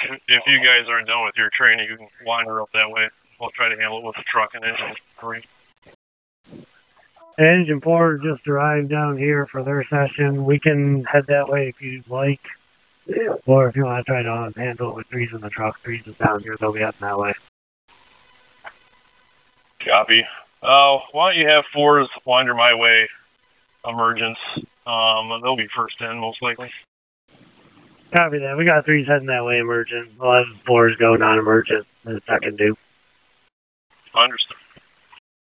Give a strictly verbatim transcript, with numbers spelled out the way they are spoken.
if you guys are done with your training, you can wander up that way. We'll try to handle it with the truck and engine three. Engine four just arrived down here for their session. We can head that way if you'd like. Or if you want to try to handle it with threes in the truck, threes is down here, they'll be heading that way. Copy. Uh, why don't you have fours wander my way, emergence. Um, they'll be first in, most likely. Copy that. We got threes heading that way, emergent. We'll have fours go non-emergent in the second due. Understood.